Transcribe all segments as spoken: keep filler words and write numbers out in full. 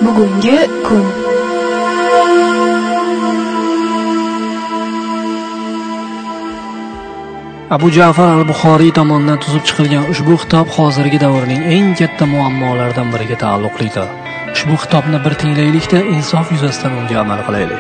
Bugungi kun. Abu Ja'far al-Buxoriy tomonidan tuzib chiqilgan ushbu kitob hozirgi davrning eng katta muammolaridan biriga taalluqlidir. Ushbu kitobni bir tinglaylikda insof yuzasidan unga amal qilaylik.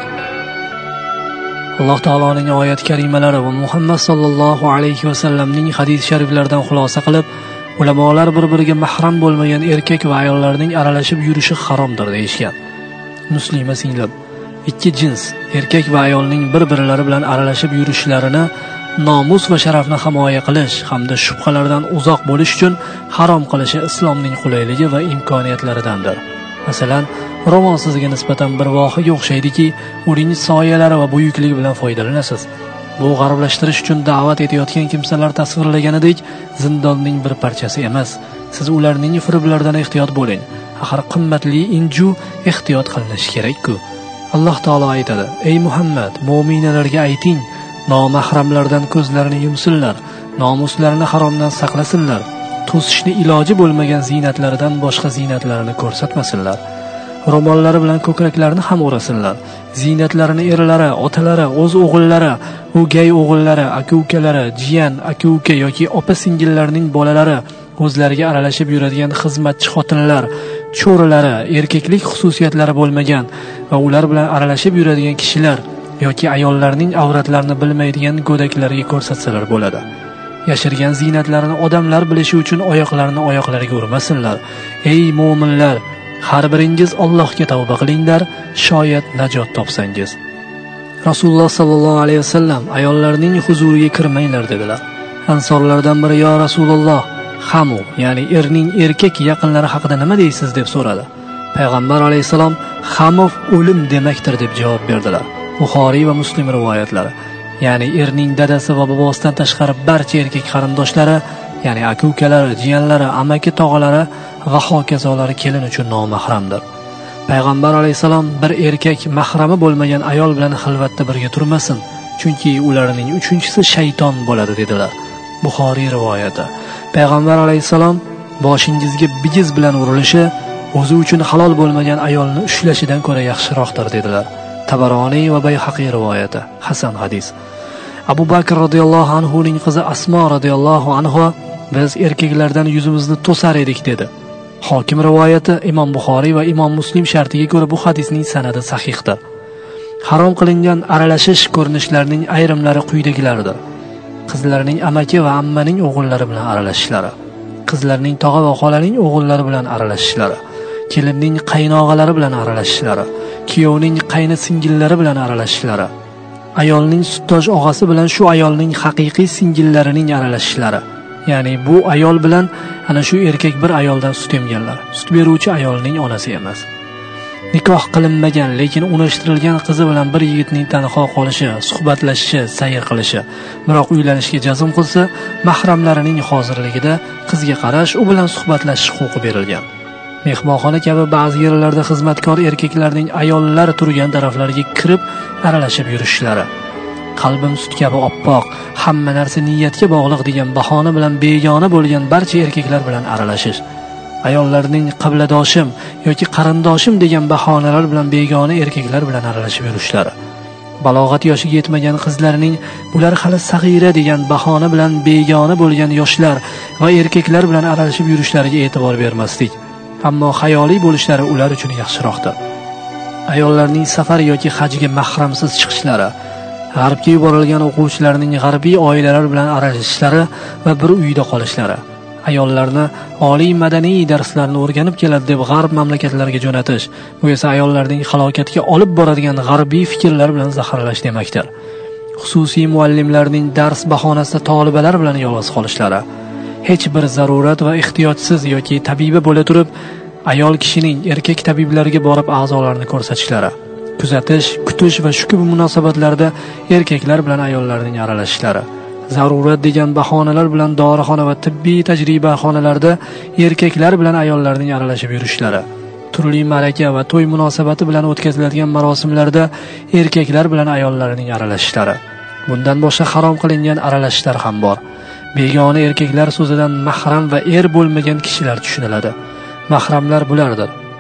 Alloh taoloning oyat karimalari va Muhammad sallallohu alayhi va sallamning hadis shariflaridan xulosa qilib, ulamolar bir-biriga mahram bo'lmagan erkak va ayollarning aralashib yurishi haromdir deyishgan. Muslima singlim, ikki jins, erkak va ayolning bir-birlari bilan aralashib yurishlarini nomus va sharafni himoya qilish hamda shubhalardan uzoq bo'lish uchun harom qilishi islomning qulayligi va imkoniyatlaridandir. Masalan, roman sizga nisbatan bir voqeaga o'xshaydiki, uning soyalari va buyukligi bilan foydalanasiz. Bu g'arblashtirish uchun da'vat etayotgan kimsalar tasvirlaganidek zindonning bir parchasi emas. Siz ularning firiblardan ehtiyot bo'ling. Axir qimmatli inju ehtiyot qilinishi kerak-ku. Alloh taolo aytadi: "Ey Muhammad, mu'minalarga ayting, nomahramlardan ko'zlarini yumsinlar, nomuslarini haromdan saqlasinlar, to'sishni iloji bo'lmagan zinatlaridan boshqa zinatlarini ko'rsatmasinlar. Ro'mollari bilan ko'kraklarini ham o'rasinlar. Zinatlarini erlari, otalari, o'z o'g'illari, o'gay o'g'illari, aka-ukalari, jiyan, aka-uka yoki opa-singillarning bolalari, o'zlariga aralashib yuradigan xizmatchi xotinlar, cho'rilari, erkaklik xususiyatlari bo'lmagan va ular bilan aralashib yuradigan kishilar yoki ayollarning avratlarini bilmaydigan go'daklarga ko'rsatsalar bo'ladi. Yashirgan zinatlarini odamlar bilishi uchun oyoqlarini oyoqlariga urmasinlar. Ey mu'minlar, har biringiz Allohga tavba qilinglar, shoyat najot topsangiz." Rasululloh sallallohu alayhi vasallam ayollarning huzuriga kirmanglar dedilar. Ansorlardan biri: "Ya Rasululloh, hamu, ya'ni erning erkak yaqinlari haqida nima deysiz?" deb so'radi. Payg'ambar alayhisalom: "Hamov o'lim demakdir" deb javob berdilar. Buxoriy va Muslim rivoyatlari. Ya'ni erning dadasi va bobosidan tashqari barcha erkak qarindoshlari, ya'ni aka-ukalari, jiyanlari, amaki tog'alari va hokazolari kelin uchun nomahramdir. Payg'ambar alayhisalom bir erkak mahrami bo'lmagan ayol bilan xilvatda birga turmasin, chunki ularning uchinchisi shayton bo'ladi dedilar. Buxoriy rivoyati. Payg'ambar alayhisalom boshingizga bigiz bilan urilishi o'zi uchun halol bo'lmagan ayolni ushlashidan ko'ra yaxshiroqdir dedilar. Tabaroniy va Bayhaqiy rivoyati. Hasan hadis. Abu Bakr radhiyallohu anhu ning qizi Asmo radhiyallohu anha: "Biz erkaklardan yuzimizni to'sar edik" dedi. Hokim rivoyati. Imom Buxoriy va Imom Muslim shartiga ko'ra bu hadisning sanadi sahihdir. Harom qilingan aralashish ko'rinishlarining ayrimlari quyidagilardir: qizlarning amaki va ammaning o'g'illari bilan aralashishlari, qizlarning tog'a va xolaning o'g'illari bilan aralashishlari, kelinning qaynog'alari bilan aralashishlari, kuyovning qayni singillari bilan aralashishlari, ayolning sutdoj og'asi bilan shu ayolning haqiqiy singillarining aralashishlari. Ya'ni bu ayol bilan ana shu erkak bir ayoldan sut emganlar. Sut beruvchi ayolning onasi emas. Nikoh qilinmagan lekin unashtirilgan qizi bilan bir yigitning tanho qolishi, suhbatlashishi, sayr qilishi, biroq uylanishga jazm qilsa, mahramlarining hozirligida qizga qarash, u bilan suhbatlashish huquqi berilgan. Mehmonxona kabi ba'zi yerlarda xizmatkor erkaklarning ayollar turgan taraflariga kirib aralashib yurishlari, qalbim sut kabi oppoq, hamma narsa niyatga bog'liq degan bahona bilan begona bo'lgan barcha erkaklar bilan aralashish, ayollarning qibladoshim yoki qarindoshim degan bahonalar bilan begona erkaklar bilan aralashib yurishlari, balog'at yoshiga yetmagan qizlarning bular hali sag'ira degan bahona bilan begona bo'lgan yoshlar va erkaklar bilan aralashib yurishlariga e'tibor bermaslik, ammo hayoliy bo'lishlari ular uchun yaxshiroqdir. Ayollarning safar yoki hajga mahramsiz chiqishlari, g'arbga yuborilgan o'quvchilarning g'arbiy oilalar bilan aralashishlari va bir uyda qolishlari, ayollarni oliy madaniy darslarni o'rganib keladi deb g'arb mamlakatlariga jo'natish, bu esa ayollarning halokatga olib boradigan g'arbiy fikrlar bilan zaharlash demakdir. Xususiy muallimlarning dars bahonasida tolibalar bilan yolg'iz qolishlari, hech bir zarurat va ehtiyotsiz yoki tabiba bo'la turib ayol kishining erkak tabiblarga borib a'zolarini ko'rsatishlari, kuzatish, kutish va shu kabi munosabatlarda erkaklar bilan ayollarning aralashishlari, zarurat degan bahonalar bilan dorixona va tibbiy tajribaxonalarda erkaklar bilan ayollarning aralashib yurishlari, turli ma'raka va to'y munosabati bilan o'tkaziladigan marosimlarda erkaklar bilan ayollarning aralashishlari. Bundan boshqa harom qilingan aralashishlar ham bor. Begona erkaklar so'zidan mahram va er bo'lmagan kishilar tushuniladi. Mahramlar bulardir: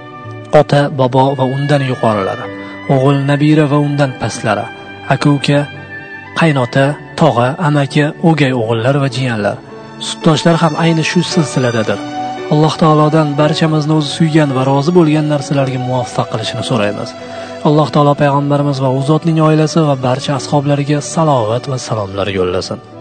ota, bobo va undan yuqorilari, o'g'il, nabira va undan pastlari, aka-uka, qaynota, tog'a, amaki, o'gay o'g'illar va jiyanlar, sutdoshlar ham ayni shu silsiladadir. Alloh taolodan barchamizni o'zi suygan va rozi bo'lgan narsalarga muvaffaq qilishini so'raymiz. Alloh taolo payg'ambarimiz va u zotning oilasi va barcha ashablariga salovat va salomlar yo'llasin.